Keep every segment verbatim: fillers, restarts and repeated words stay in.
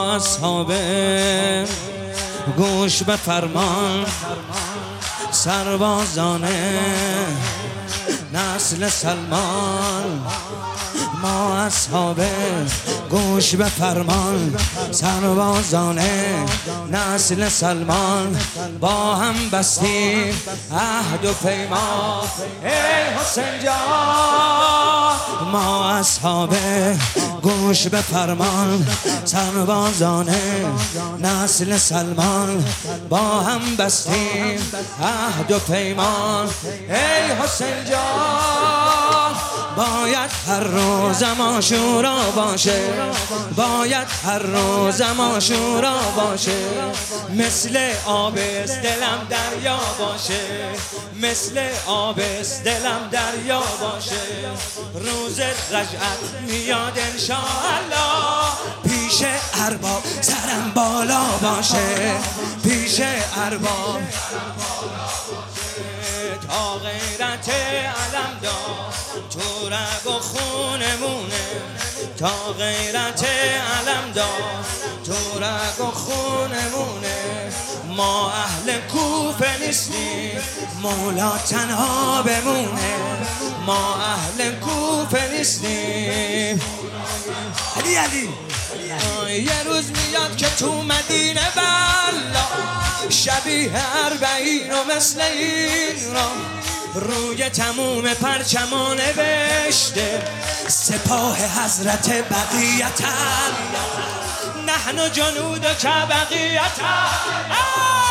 اصحاب گوش به فرمان، سربازان نسل سلمان. ما اصحاب گوش به فرمان، سربازان نسل سلمان. با هم بستیم عهد و پیمان، ای حسین جان. ما اصحاب گوش به فرمان، سربازان نسل سلمان. با هم بستیم عهد و پیمان، ای حسین جان. باید هر روز ما شورا باشه، باید هر روز ما شورا باشه. مثل آب است دلم دریا باشه، مثل آب است دلم دریا باشه. روز رجعت میاد انشاءالله، پیش ارباب سرم بالا باشه، پیش ارباب تا غیرت علم دار تو رگ و خونمونه، تا غیرت علم دار تو رگ و خونمونه. ما اهل کوفه نیستیم مولا تنها بمونه، ما اهل کوفه نیستیم. علی علی یه روز میاد که تو مدینه بلا شبیه اربعین و مثل این را روی تموم پرچمان نوشته سپاه حضرت بقیت الله، نحن جنود که بقیت الله.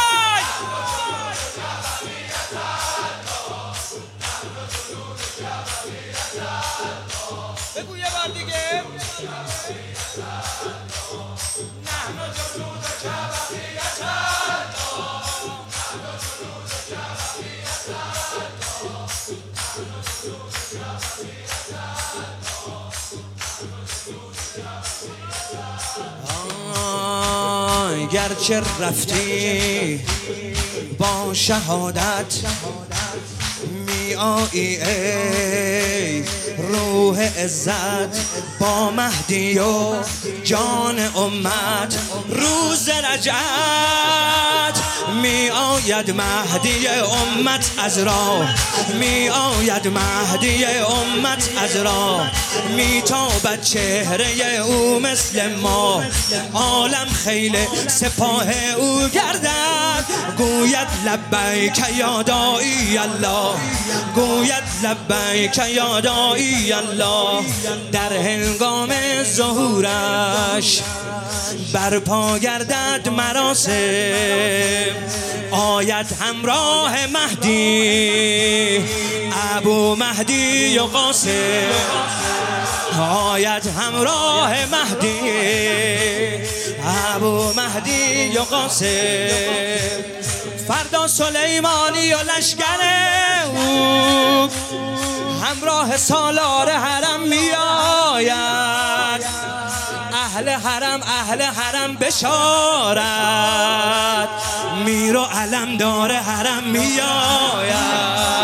بگو یه بار دیگه. گرچه رفتی با شهادت می آیی ای روح عزت، با مهدی و جان امت. روز رجعت می آید مهدی امت از راه، می آید مهدی امت از راه. می تابد چهره او مثل ما، عالم خیل سپاه او گردد. گوید لبیک یا داعی الله، گوید لبیک یا داعی الله. در هنگام ظهورش برپا گردد مراسم، آید همراه مهدی ابو مهدی و قاسم، آید همراه مهدی ابو مهدی و قاسم. فردا سلیمانی و لشکر او همراه سالار حرم می آید. اهل حرم اهل حرم بشارت، میر و علمدار حرم می آید.